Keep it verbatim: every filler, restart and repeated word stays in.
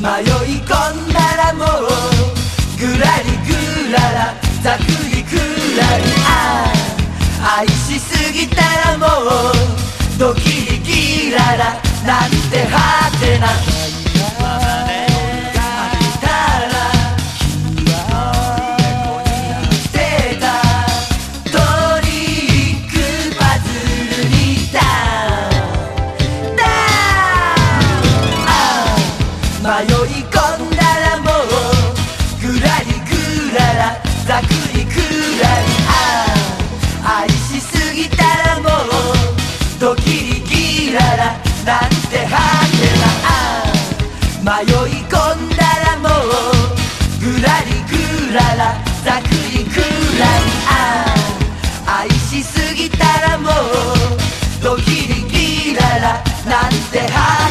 い込んだらもうぐらりぐららざくりくらりああ愛しすぎたらもうドキリギララなんてはてな迷い込んだらもうぐらりぐららざくりくらりああ愛しすぎたらもうドキリギララなんてはてなあ迷い込んだらもうぐらりぐららざくりくらりああ愛しすぎたらもうドキリギララなんてはてな